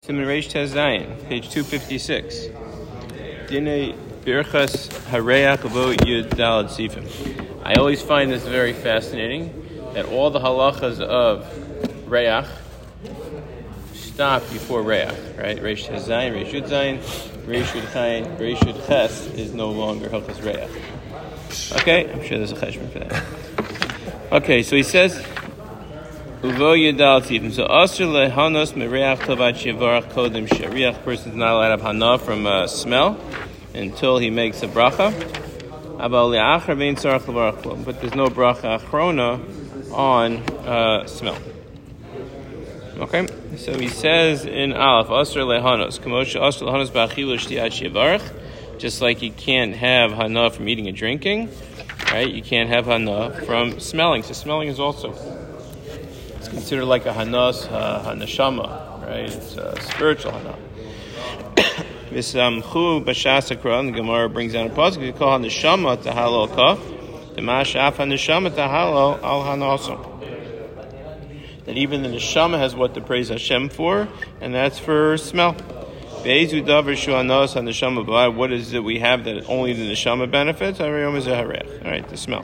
Siman Reish Tes Zayin, page 256. Dinei Birchas Hareach Avo Yud Daled Sifim. I always find this very fascinating that all the halachas of Reach stop before Reach, right? Reish Tes Zayin, Reish Yud Zayin, Reish Yud Chayin, Reish Yud Ches is no longer Hilchas Reach. Okay, I'm sure there's a cheshbon for that. Okay, so he says, Uvo Yudal Tifim. So Asr lehanos mereach tovat shivarach kodem shariach. Person's not allowed to have hana from smell until he makes a bracha. Abal leachar vein tzarach levarach klum. But there's no bracha achrona on smell. Okay, so he says in Aleph, Asr lehanos kamosha Asr lehanos ba'achilu shtiyat shivarach. Just like you can't have hana from eating and drinking, right? You can't have hana from smelling. So smelling is also considered like a hanas, hanashama, right? It's a spiritual hana. V'samchu b'shasakra, the Gemara brings down a pasuk. We call hanashama tahalo kaf, the mashaf hanashama tahalo al hanaso. That even the neshama has what to praise Hashem for, and that's for smell. Be'ezu davar shu hanas hanashama b'ai. What is it we have that only the neshama benefits? Harayom is a harech. All right, the smell.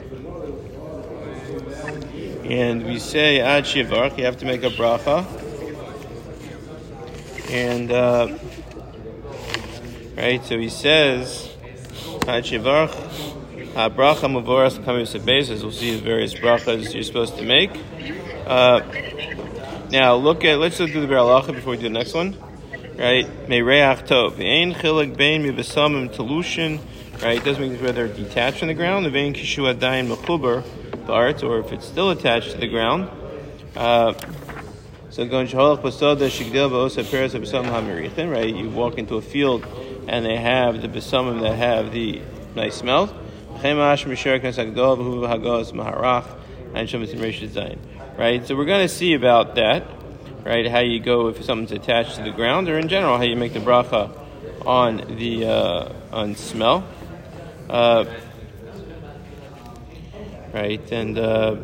And we say ad shivarch, you have to make a bracha. And right, so he says ad shivarch, bracha mavoras kamis basis. We'll see the various brachas you're supposed to make. Now let's look through the Beralacha before we do the next one. Right, mereach tov, ein chilik bein mivasamim telushin. Right, it doesn't mean whether they're detached from the ground. The vein kishu adayin mechuber. Or if it's still attached to the ground. So going right, you walk into a field and they have the besamim that have the nice smells. Right, so we're going to see about that, right? How you go if something's attached to the ground, or in general how you make the bracha on the on smell. Right, and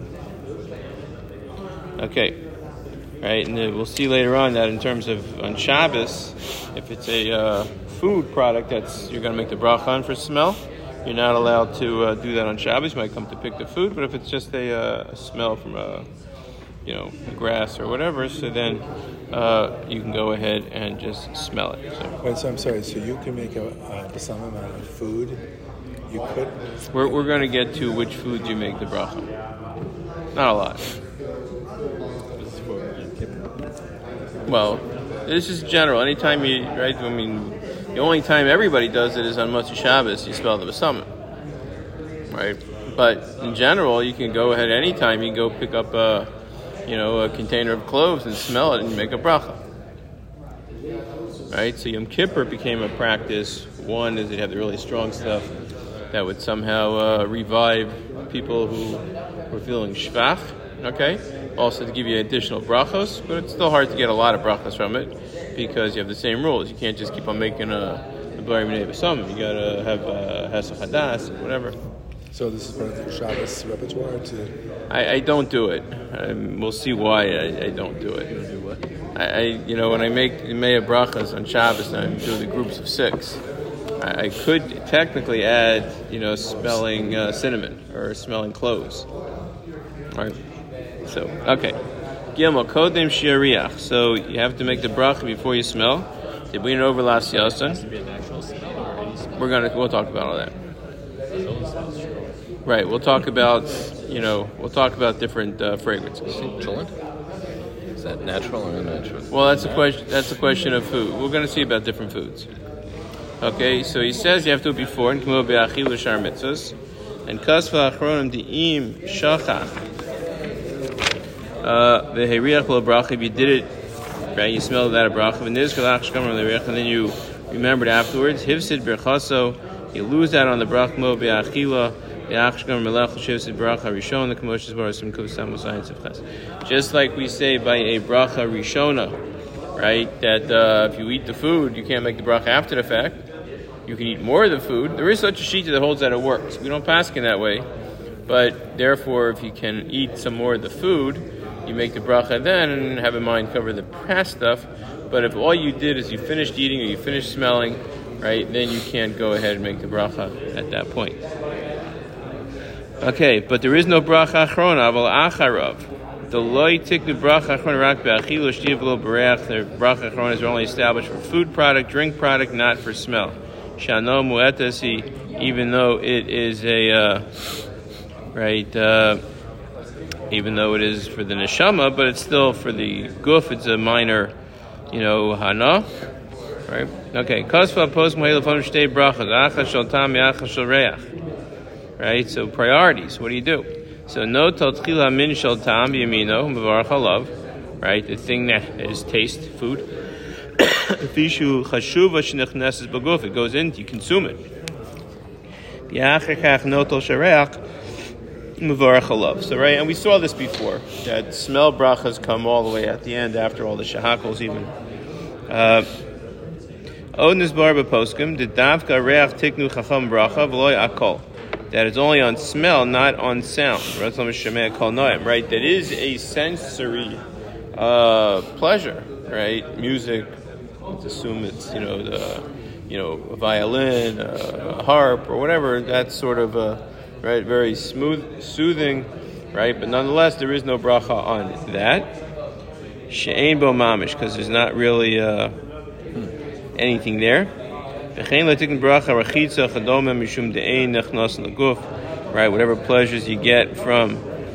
okay, right, and we'll see later on that in terms of on Shabbos, if it's a food product that's you're going to make the bracha on for smell, you're not allowed to do that on Shabbos. You might come to pick the food, but if it's just a smell from grass or whatever, so then you can go ahead and just smell it. So. Wait, so I'm sorry. So you can make some amount of food. You could. We're going to get to which foods you make the bracha. Not a lot. Well, this is general. Anytime you, right? I mean, the only time everybody does it is on Motzei Shabbos. You spell the besamim, right? But in general, you can go ahead anytime. You can go pick up a container of cloves and smell it and make a bracha. Right? So Yom Kippur became a practice. One is they have the really strong stuff that would somehow revive people who were feeling shvach, okay? Also to give you additional brachos, but it's still hard to get a lot of brachos from it because you have the same rules. You can't just keep on making a b'ari minei b'samim. You gotta have hesach hadas, whatever. So this is part of the Shabbos repertoire too? I don't do it. We'll see why I don't do it. You don't do what? When I make Mea brachas on Shabbos, I do the groups of 6. I could technically add, smelling cinnamon or smelling cloves. All right. So, okay. Gimel kodem shiariach. So you have to make the bracha before you smell. Did we know over last yasan? We'll talk about all that. Right. We'll talk about different fragrances. Is that natural or unnatural? Well, that's a question of food. We're going to see about different foods. Okay, so he says you have to do it before, and k'mo be'achilu shar mitzvos, and kasva achronim di'im shachach v'heriach lo bracha. If you did it, right, you smelled that a bracha, and then you remembered afterwards. Hivsid berchaso, you lose that on the bracha k'mo be'achila be'achshkam melech shivsid bracha rishon the k'moshes barasim kuvsam usayin sivches. Just like we say by a bracha rishona, right, that if you eat the food, you can't make the bracha after the fact. You can eat more of the food. There is such a shita that holds that it works. We don't pass in that way. But therefore, if you can eat some more of the food, you make the bracha then and have in mind cover the past stuff But if all you did is you finished eating or you finished smelling, right, then you can't go ahead and make the bracha at that point. Okay, but there is no bracha achrona, aval acharav. The loy tiknu bracha achrona rak be'achilu sh'tiv lo bereach. The bracha achrona is only established for food product, drink product, not for smell. Shano mu'etasi, even though it is a even though it is for the neshama, but it's still for the guf. It's a minor, hana, right? Okay. Kasva post mohelafon shtei brachas achas shel tam achas shel reach. Right. So priorities. What do you do? So no totchila min shel tam b'yamino mevarach halav. Right. The thing that is taste, food. Fishu chashuva shenichneses baguf. It goes in. You consume it. Yachachach notel shareach. So right, and we saw this before, that smell brachas come all the way at the end after all the shahakals even. Odnis barba poskim, the davka reach tiknu chacham bracha v'loy akol. That is only on smell, not on sound. Right, that is a sensory pleasure, right? Music, let's assume it's, a violin, a harp, or whatever, that's sort of right, very smooth, soothing, right? But nonetheless, there is no bracha on that. She'ein bo mamish, because there's not really anything there. Right, whatever pleasures you get from,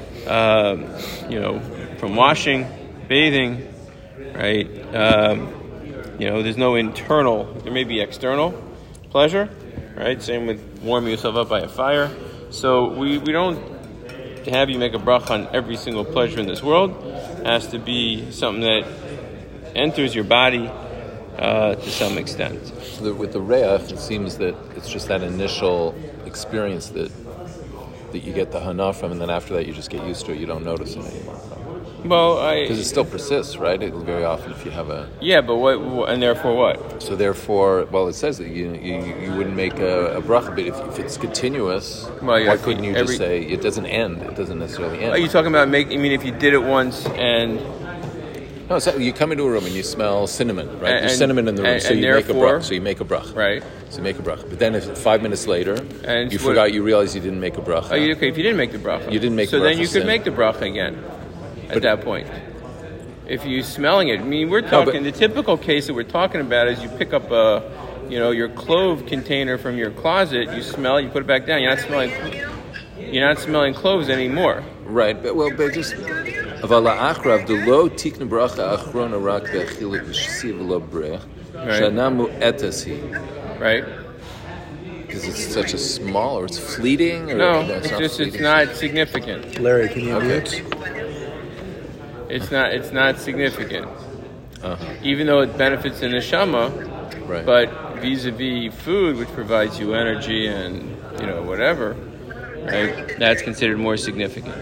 from washing, bathing, right? There's no internal. There may be external pleasure, right? Same with warming yourself up by a fire. So we don't have you make a bracha on every single pleasure in this world. It has to be something that enters your body to some extent. So with the reach, it seems that it's just that initial experience that you get the hana from, and then after that you just get used to it. You don't notice it anymore. Well, because it still persists, right? Very often, if you have a but what, and therefore what? So therefore, it says that you wouldn't make a bracha, but if it's continuous, why couldn't you just say it doesn't end? It doesn't necessarily end. Are you talking about if you did it once and? No, so you come into a room and you smell cinnamon, right? There's cinnamon in the room, so you make a bracha. So you make a bracha, right? So you make a bracha, but then if 5 minutes later you forgot, you realize you didn't make a bracha. Okay, if you didn't make the bracha, you didn't make. So then you could make the bracha again. At that point, if you're smelling it, we're talking. The typical case that we're talking about is you pick up your clove container from your closet. You smell, you put it back down. You're not smelling cloves anymore. Right, but just avala achrav the lo tikna bracha achrona rak bechilik v'shisi v'lo brech shanamu etasi. Right. Because it's such a small, or it's fleeting. Or no, it's not significant. Larry, can you mute? It's not significant, even though it benefits the neshama. Right. But vis-a-vis food, which provides you energy and whatever, right? That's considered more significant.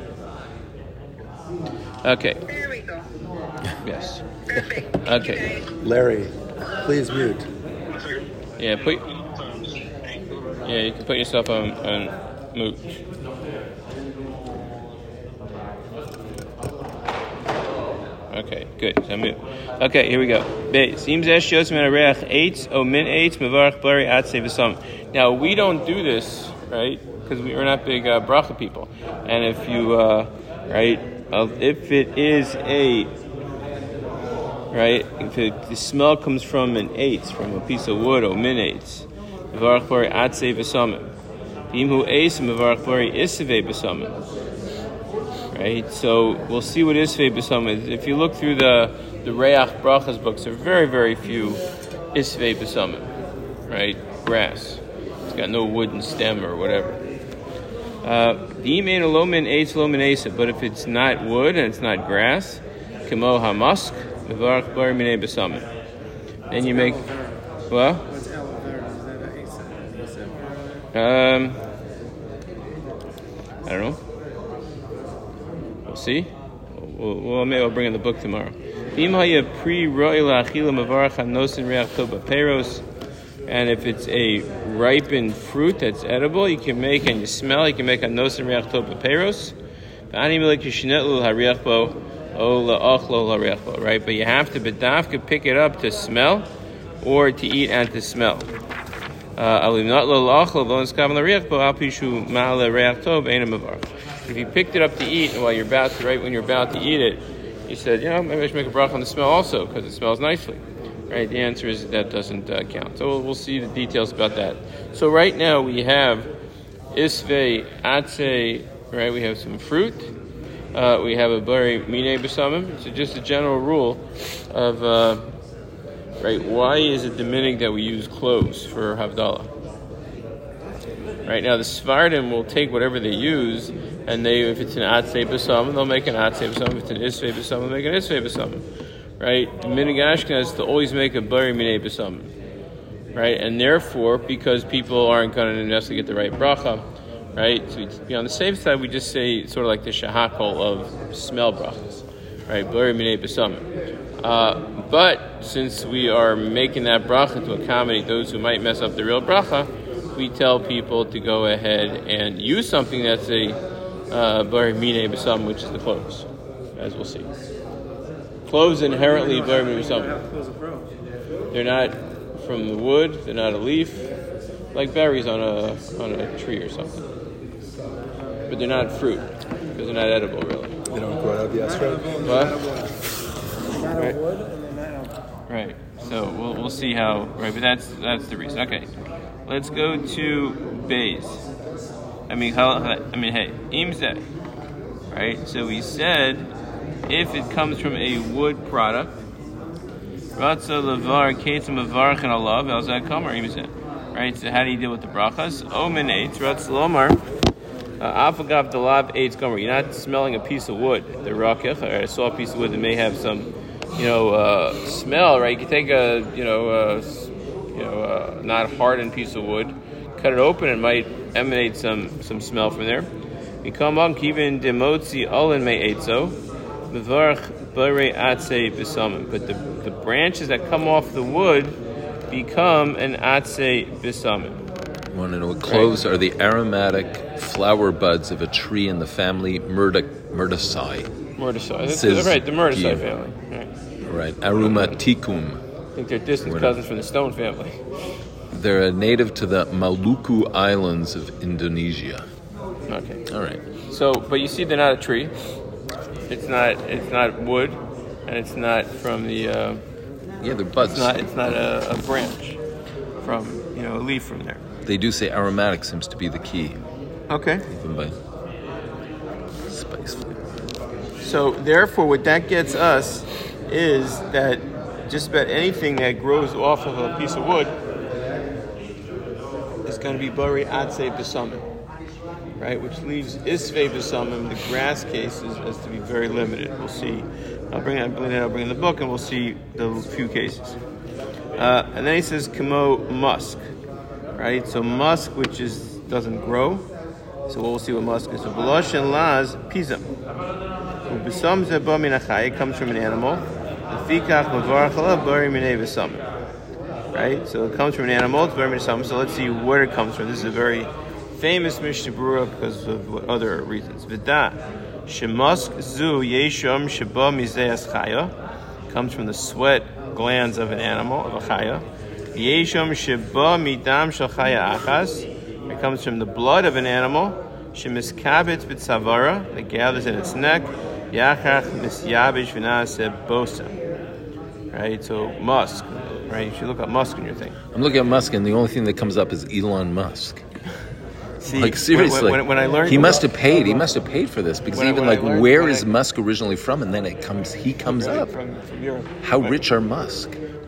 Okay. There we go. Yes. Okay. Larry, please mute. Yeah. You can put yourself on mute. Okay, good. So mute. Okay, here we go. Now, we don't do this, right? Because we're not big bracha people. And if you, if it is if the smell comes from an eitz, from a piece of wood, or min eitz, mevarach bari atzei v'samim. V'imhu eis mevarach bari isvei b'samim. Right, so we'll see what isvei b'samim is. If you look through the Reach Brachas books, there are very, very few isvei b'samim. Right, grass. It's got no wooden stem or whatever. But if it's not wood and it's not grass, kemo hamask mevarach bari minei b'samim. Then you make well. What's aloe vera? Is that I don't know. We'll see. Maybe I'll bring in the book tomorrow. And if it's a ripened fruit that's edible, you can make, and you smell, you can make a nosen reach tov b'peiros. right? But you have to bedavka pick it up to smell, or to eat and to smell. If you picked it up to eat, and while you're about to, right when you're about to eat it, you said, maybe I should make a bracha on the smell also because it smells nicely, right? The answer is that doesn't count. So we'll see the details about that. So right now we have isvei atzei, right? We have some fruit. We have a bari mine besamim. So just a general rule of, right? Why is it diminic that we use cloves for Havdalah? Right now, the Sephardim will take whatever they use, and if it's an atzei besamim, they'll make an atzei besamim. If it's an isvei besamim, they'll make an isvei besamim. Right? The minig Ashkenaz is to always make a bari mine besamim. Right? And therefore, because people aren't going to necessarily get the right bracha, right? So to be on the safe side, we just say sort of like the shahakol of smell brachas, right? Bari mine besamim. But since we are making that bracha to accommodate those who might mess up the real bracha, we tell people to go ahead and use something that's a bari mine besamim, which is the cloves, as we'll see. Cloves inherently bari mine besamim. They're not from the wood. They're not a leaf, like berries on a tree or something. But they're not fruit because they're not edible, really. They don't grow out of the asteroid? What? Not a wood and they're not a... Right. So we'll see how. Right, but that's the reason. Okay. Let's go to Bays. Hey, imzeh. Right? So we said if it comes from a wood product, Ratza levar ketzim avarchen alav elzeh kamer imzeh. Right? So how do you deal with the brachas? Omen eitz ratz lomar afagav delav eitz kamer. You're not smelling a piece of wood. The rakech, or I saw a piece of wood that may have some, smell. Right? You can take a not hardened piece of wood, cut it open, it might emanate some smell from there. We come on kivin demotzi olin me etzo, mevarch bare atzei besamim. But the branches that come off the wood become an atzei besamim. I want to know what cloves are the aromatic flower buds of a tree in the family Myrtaceae. Myrtaceae. Right, the Myrtaceae family. Right. Aromaticum. I think they're distant cousins from the stone family. They're a native to the Maluku Islands of Indonesia. Okay. All right. So, but you see, they're not a tree. It's not wood, and it's not from the. They're buds. It's not a branch from a leaf from there. They do say aromatic seems to be the key. Okay. Even by spice flavor. So therefore, what that gets us is that just about anything that grows off of a piece of wood is going to be bari atzei besamim, right? Which leaves isvei besamim, the grass cases, as to be very limited. We'll see. I'll bring in the book, and we'll see the few cases. And then he says kamo musk, right? So musk, which doesn't grow. So we'll see what musk is. So b'losh and laz pizam. Ubesam zeba min achai, it comes from an animal. Right? So it comes from an animal, it's very much. So let's see where it comes from. This is a very famous Mishnah Berurah because of other reasons. V'da shemask zu yesham sheba mizeas chaya, comes from the sweat glands of an animal, of a chaya. Yesham sheba midam shel chaya achas, it comes from the blood of an animal. Shemiskabetz b'tzavara, that gathers in its neck. Yachach misyabish v'naseh bosa. Right, so musk. Right, you should look up musk in your thing. I'm looking at musk, and the only thing that comes up is Elon Musk. See, like seriously, when I learned, he must have paid. He must have paid for this because where is Musk originally from? And then he comes up. From Europe. How rich are Musk?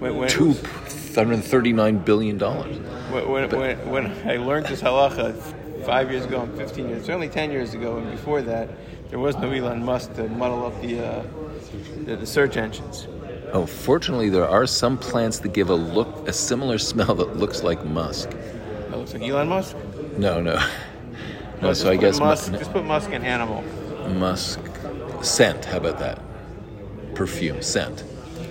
$239 billion. When I learned this halacha 5 years ago and 15 years, certainly 10 years ago, and before that, there was no Elon Musk to muddle up the search engines. Oh, fortunately, there are some plants that give a similar smell that looks like musk. That looks like Elon Musk? No. So I guess just put musk in animal. Musk scent. How about that? Perfume scent.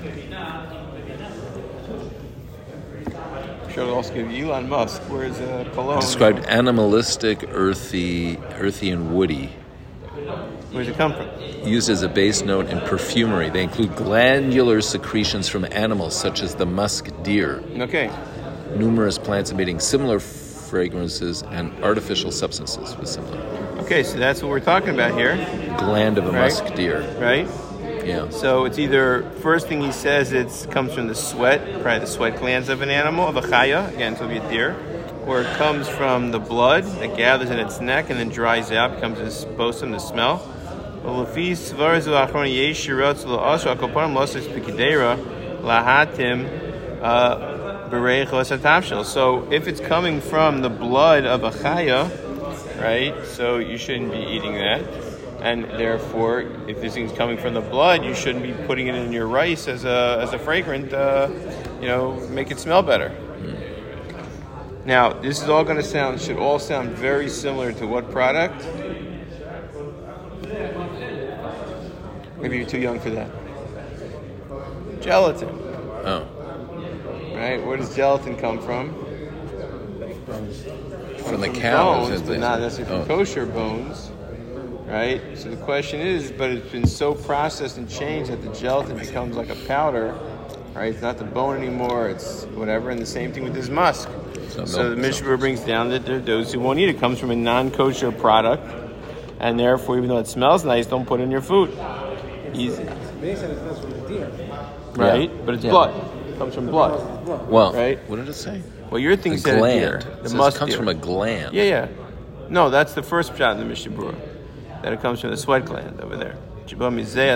Should also give Elon Musk. Where's cologne? Described animalistic, earthy and woody. Where does it come from? Used as a base note in perfumery. They include glandular secretions from animals such as the musk deer. Okay. Numerous plants emitting similar fragrances and artificial substances with similar. Okay, so that's what we're talking about here. Gland of a Right. musk deer. Right? Yeah. So it's either, first thing he says, it comes from the sweat, probably the sweat glands of an animal, of a chaya, again, so it'll be a deer, or it comes from the blood that gathers in its neck and then dries out, becomes this bosom, the smell. So if it's coming from the blood of a chaya, right, so you shouldn't be eating that. And therefore, if this thing's coming from the blood, you shouldn't be putting it in your rice as a fragrant, make it smell better. Now, this is all going to should all sound very similar to what product? Maybe you're too young for that. Gelatin. Oh. Right? Where does gelatin come from? From the cows. Bones, but not necessarily from kosher bones. Right? So the question is, but it's been so processed and changed that the gelatin becomes like a powder, right? It's not the bone anymore, it's whatever, and the same thing with this musk. So the Mishnah brings down that there are those who won't eat it. It comes from a non-kosher product, and therefore, even though it smells nice, don't put it in your food. Easy. Right? Yeah. But it's blood. It comes from blood. Well, right? What did it say? Well, your thing said gland. deer. It The says musk it comes deer. from a gland. Yeah. No, that's the first shot in the Mishnah Berurah. That it comes from the sweat gland over there. But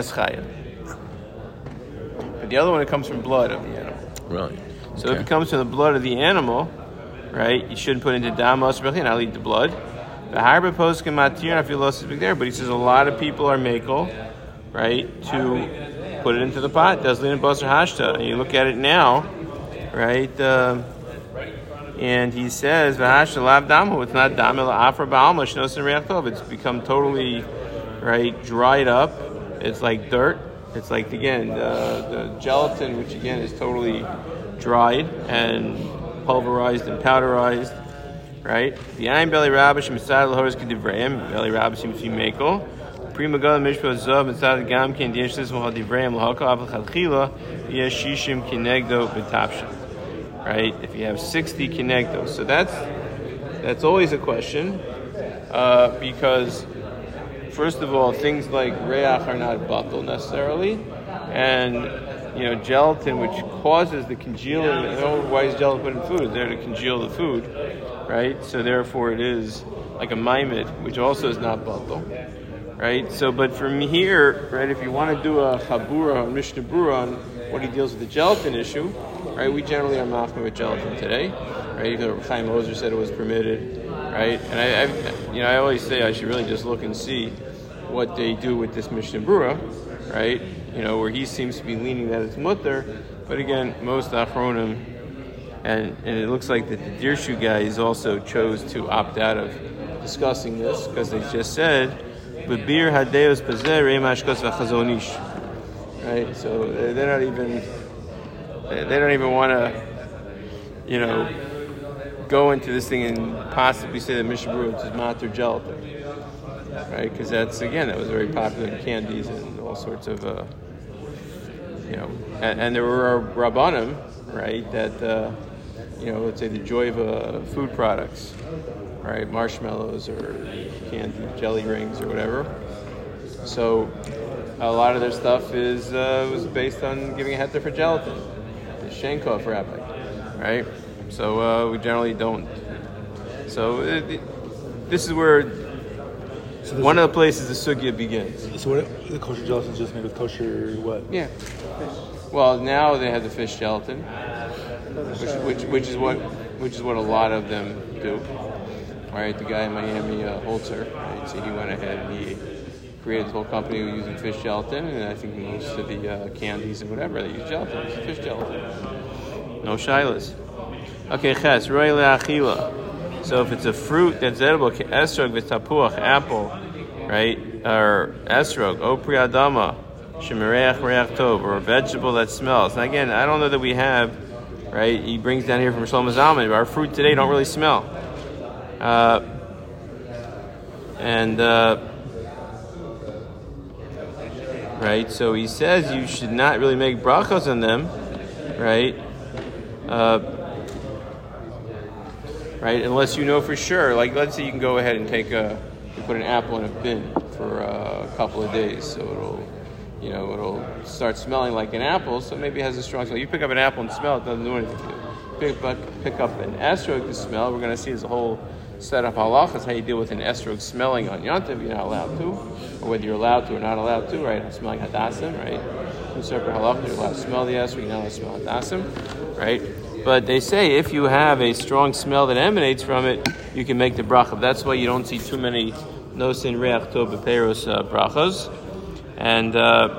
the other one, it comes from blood of the animal. Right. So if it comes from the blood of the animal, right, you shouldn't put it into damos, and I'll eat the blood. The harba poskim matir, I feel lost is big there, but he says a lot of people are makel, right, to put it into the pot. Does lean basar hashta. And you look at it now, right, and he says, "V'hashta lav damu." It's not dam ela afra ba'alma shnosin reach tov. It's become totally, right, dried up. It's like dirt. It's like the gelatin, which again is totally dried and pulverized and powderized, right? The ayin belly rabish misad lahoris kedivrayim belly rabish seems to be makel. Prima gala mishpah zav misad gam ken dieshlis mohal divrayim lahaka avl chadchila yeshishim kinegdo b'tapshin. Right? If you have 60 kinegdos, so that's always a question because first of all, things like reach are not batal necessarily, and gelatin, which causes the congealing. Why is gelatin put in food? It's there to congeal the food, right? So therefore, it is like a maimed, which also is not batal, right? So, but from here, right, if you want to do a chabura or Mishnah Berurah on what he deals with the gelatin issue, right? We generally are machmir with gelatin today, right? Even Chaim Ozer said it was permitted, right? And I always say I should really just look and see what they do with this Mishnah Berurah, right? Where he seems to be leaning that it's mutter, but again, most achronim, and it looks like that the Dirshu guys also chose to opt out of discussing this because they just said, "Bebir hadeos pazer reimashkos v'chazonish," right? So they don't even want to, go into this thing and possibly say that Mishnah Berurah is matter gelatin, right? Because that was very popular in candies and all sorts of, and there were rabbanim, right? That let's say the Joiva food products, right? Marshmallows or candy jelly rings or whatever. So a lot of their stuff was based on giving a heter for gelatin. The Shenkov rabbi, right? So we generally don't. So this is where one of the places the sugya begins. So what, the kosher gelatin is just made with kosher what? Yeah. Well, now they have the fish gelatin, which is what a lot of them do. Right, the guy in Miami, Holzer, right? So he went ahead and he created this whole company using fish gelatin, and I think most of the candies and whatever they use gelatin, it's fish gelatin. No shilas. Okay, ches roy leachila. So if it's a fruit that's edible, esrog v'tapuach, apple, right, or esrog, opri adama, shemireach reach tov, or a vegetable that smells. Now again, I don't know that we have, right? He brings down here from Shlomo Zalman, our fruit today don't really smell. right? So he says you should not really make brachos on them, right? Right, unless you know for sure. Like, let's say you can go ahead and you put an apple in a bin for a couple of days, so it'll start smelling like an apple. So maybe it has a strong smell. You pick up an apple and smell it, doesn't do anything to you. Pick up an esrog to smell. We're going to see this whole set of halachas, how you deal with an esrog smelling on Yontiv. You're not allowed to, or whether you're allowed to or not allowed to, right? Smelling hadassim, right? Two separate halachas. You're allowed to smell the esrog, you're not allowed to smell hadassim, right? But they say if you have a strong smell that emanates from it, you can make the bracha. That's why you don't see too many nosin reach tov b'peiros brachas. And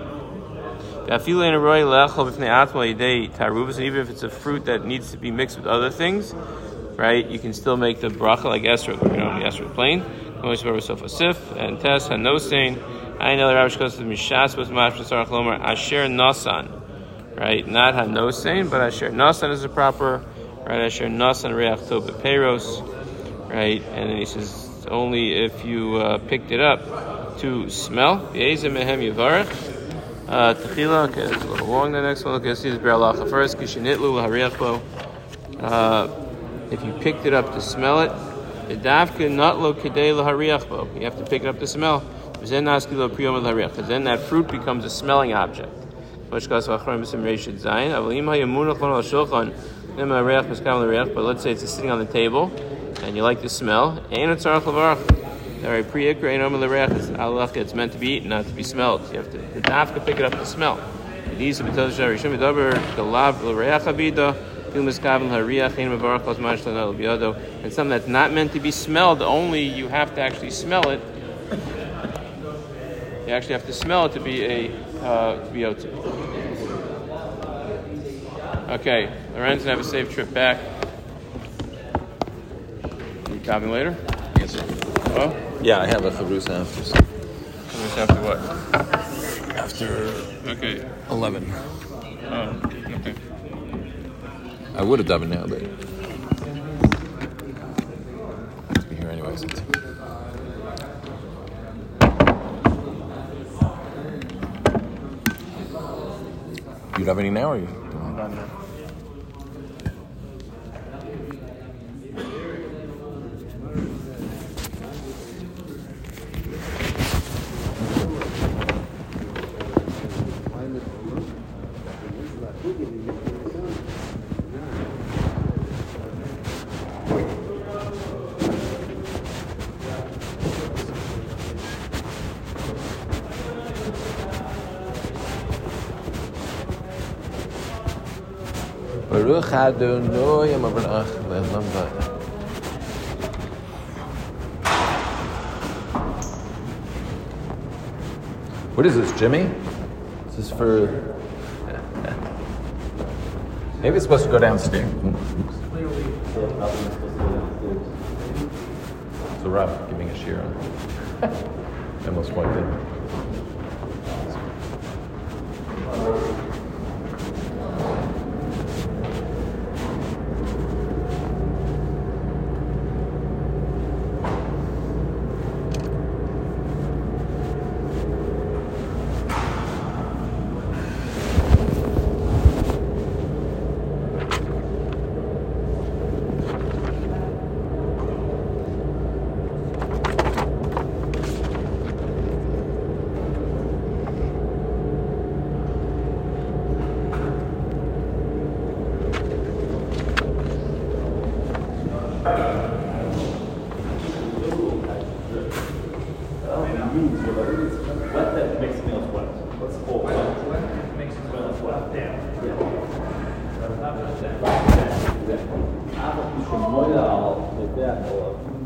even if it's a fruit that needs to be mixed with other things, right? You can still make the bracha like esrog. You know, the esrog plain. And tes hanosin. I know the Rabbi Shkos mishas was mashasar chlomer asher nasan. Right, not hanosein, but asher nasan is the proper. Right, asher nasan reach tov b'peiros. Right, and then he says only if you picked it up to smell. Yeizeh mehem yivarech. Techila. Okay, that's a little long. The next one. Okay, let's see the beralacha first. Kishinitlu lahariach bo. If you picked it up to smell it, idavke notlo kedei lahariach bo. You have to pick it up to smell. Then naski lo priyom lahariach. Then that fruit becomes a smelling object. But let's say it's sitting on the table and you like the smell. It's meant to be eaten, not to be smelled. You have to pick it up to smell. And something that's not meant to be smelled, only you have to actually smell it. You actually have to smell it to be yotze. Okay, Lorenz, have a safe trip back. You coming later? Yes, sir. Oh? Yeah, I have a chavrusa after. Chavrusa after what? After 11. Oh, okay. I would have done it now, but I have to be here anyways. You have any now, or you? Done now. Baruch Adonai Yamavrach Le'olam Va'ed. What is this, Jimmy? Is this for? Maybe it's supposed to go downstairs. So Rob giving a shear on. I almost wiped it. Down.